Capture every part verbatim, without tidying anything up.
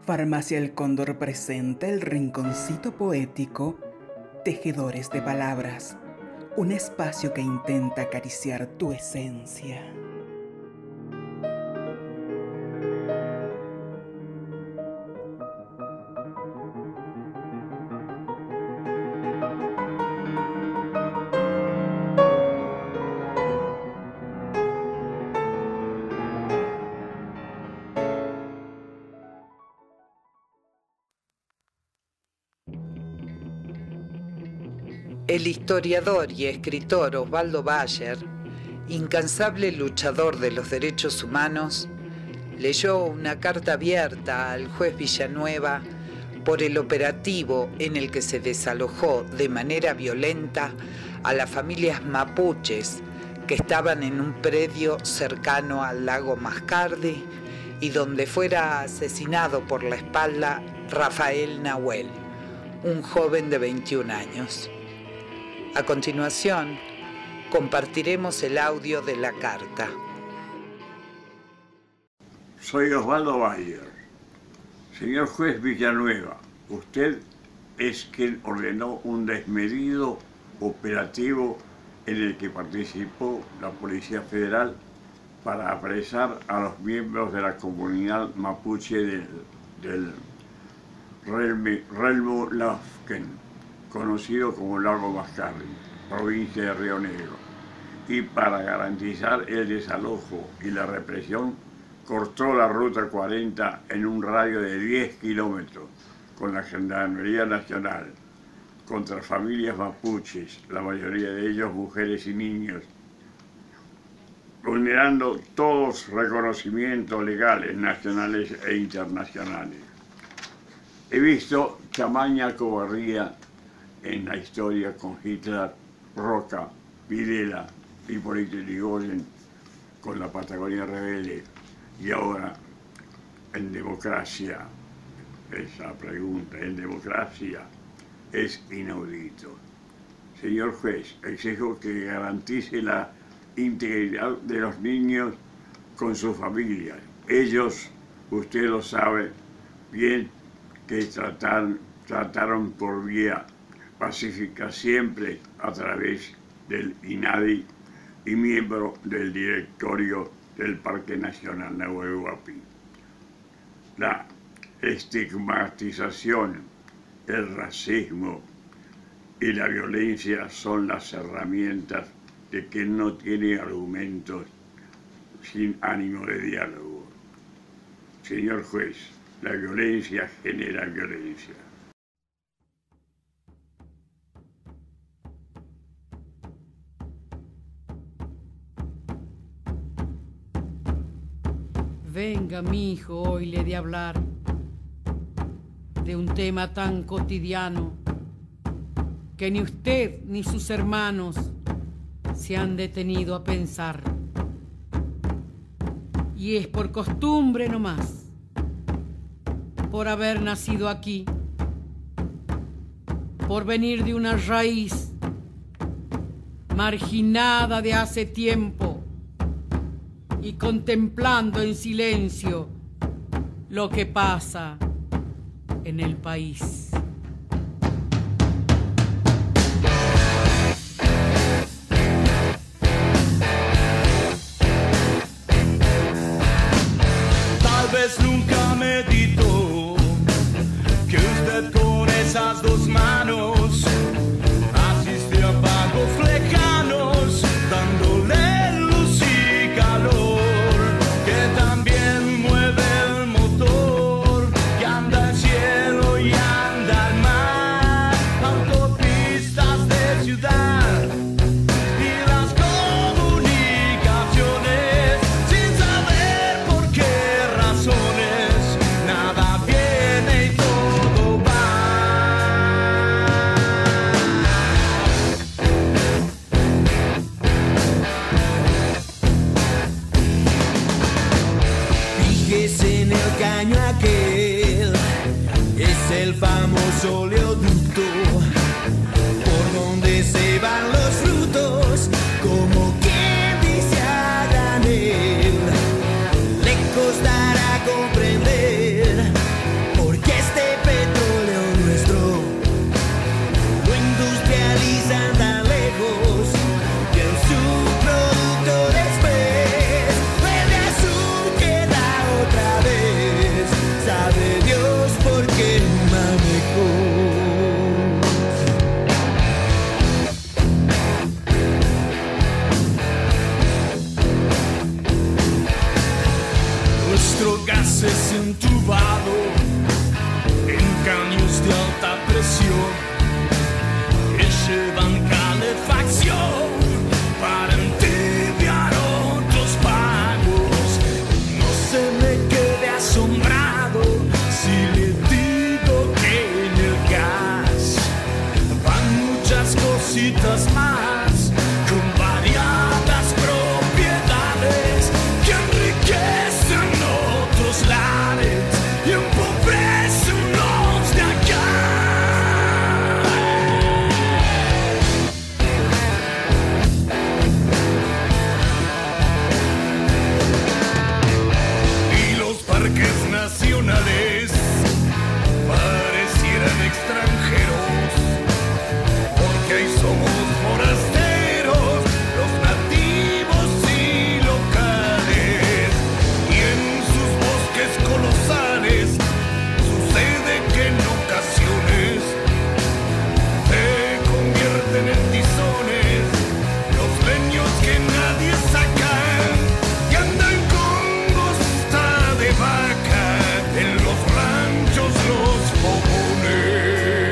Farmacia El Cóndor presenta el rinconcito poético Tejedores de Palabras, un espacio que intenta acariciar tu esencia. El historiador y escritor Osvaldo Bayer, incansable luchador de los derechos humanos, leyó una carta abierta al juez Villanueva por el operativo en el que se desalojó de manera violenta a las familias mapuches que estaban en un predio cercano al lago Mascardi y donde fuera asesinado por la espalda Rafael Nahuel, un joven de veintiún años. A continuación, compartiremos el audio de la carta. Soy Osvaldo Bayer. Señor juez Villanueva, usted es quien ordenó un desmedido operativo en el que participó la Policía Federal para apresar a los miembros de la comunidad mapuche del, del Relmo Lafken, conocido como Lago Mascardi, provincia de Río Negro, y para garantizar el desalojo y la represión, cortó la Ruta cuarenta en un radio de diez kilómetros con la Gendarmería Nacional contra familias mapuches, la mayoría de ellos mujeres y niños, vulnerando todos reconocimientos legales nacionales e internacionales. He visto tamaña cobardía en la historia con Hitler, Roca, Videla, Hipólito Yrigoyen, con la Patagonia Rebelde, y ahora en democracia. Esa pregunta, en democracia, es inaudito. Señor juez, exijo que garantice la integridad de los niños con sus familias. Ellos, usted lo sabe bien, que trataron, trataron por vía pacífica siempre a través del INADI y miembro del directorio del Parque Nacional Nahuel Huapi. La estigmatización, el racismo y la violencia son las herramientas de quien no tiene argumentos sin ánimo de diálogo. Señor juez, la violencia genera violencia. Venga, mi hijo, hoy le he de hablar de un tema tan cotidiano que ni usted ni sus hermanos se han detenido a pensar. Y es por costumbre nomás, por haber nacido aquí, por venir de una raíz marginada de hace tiempo, y contemplando en silencio lo que pasa en el país. Tal vez nunca meditó que usted con esas dos manos asistió a pagos lejanos, dándole cielo y anda buses entubados en caños de alta presión que llevan calefacción para entibiar otros pagos. No se me quede asombrado si le digo que en el gas van muchas cositas más con variadas propiedades que enriquecen otros lares y empobrecen los de acá. Y los parques nacionales parecieran extranjeros, porque ahí somos forasteros, los nativos y locales. Y en sus bosques colosales sucede que en ocasiones se convierten en tizones los leños que nadie saca y andan con bosta de vaca en los ranchos, los fogones.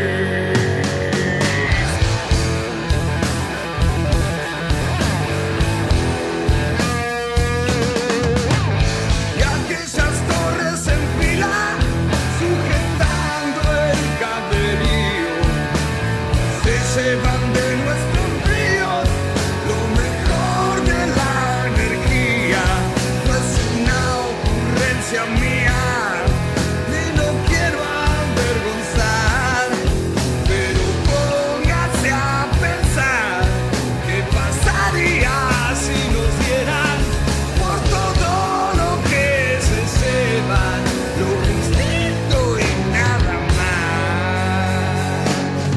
Y aquellas torres en fila sujetando el caberío se llevan de nuestros ríos lo mejor de la energía. No es una ocurrencia mía, ni lo quiero avergonzar, pero póngase a pensar qué pasaría si nos dieran por todo lo que se llevan, lo instinto y nada más.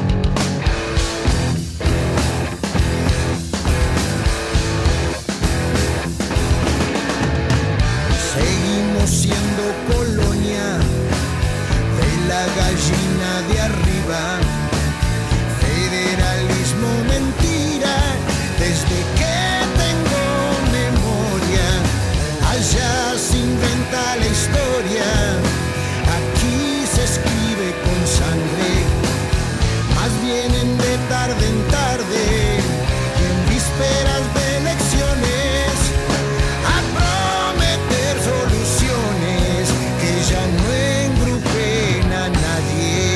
Seguimos siendo colonia de la gallina de arriba. Federalismo mentira desde que tengo memoria. Allá se inventa la historia, aquí se escribe con sangre. Más vienen de tarde en tarde y en vísperas de elecciones a prometer soluciones que ya no engrupen a nadie.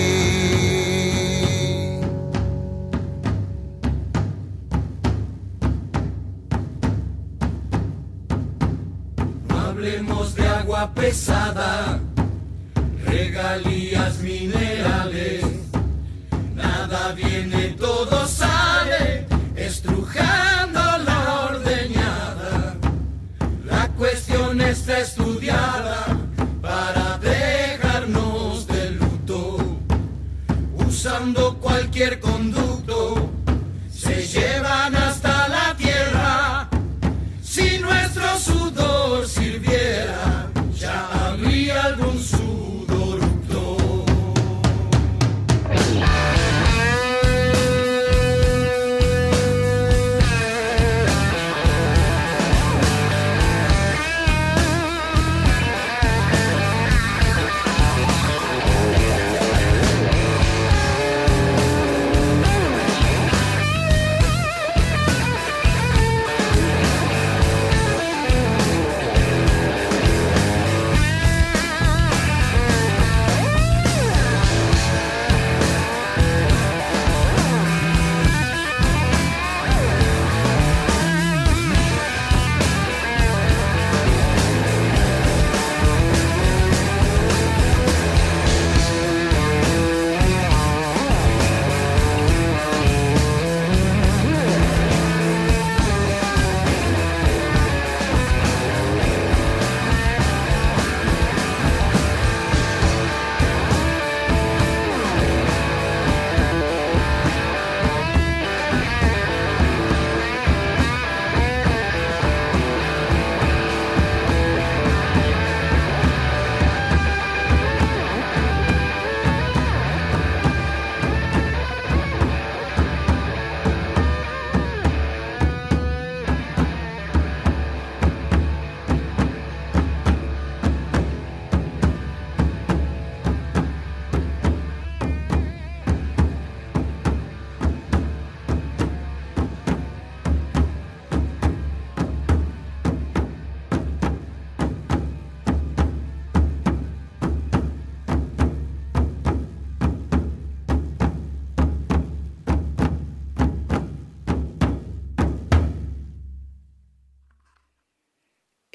No hablemos de agua pesada, regalías minerales. Nada viene, todo sale, estrujando la ordeñada. La cuestión está estudiada para dejarnos de luto. Usando cualquier conducto, se llevan hasta la tierra. Si nuestro sudor sirviera, ya habría algún sudoructo.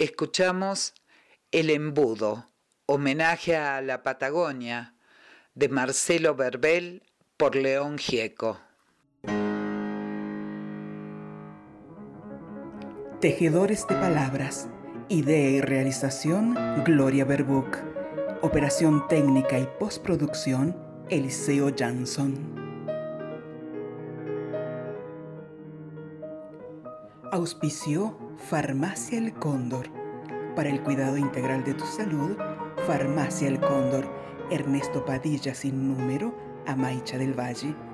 escuchamos El Embudo, homenaje a la Patagonia, de Marcelo Verbel por León Gieco. Tejedores de palabras, idea y realización, Gloria Berbuc. Operación técnica y postproducción, Eliseo Jansson. Auspició Farmacia El Cóndor. Para el cuidado integral de tu salud, Farmacia El Cóndor. Ernesto Padilla sin número, Amaicha del Valle.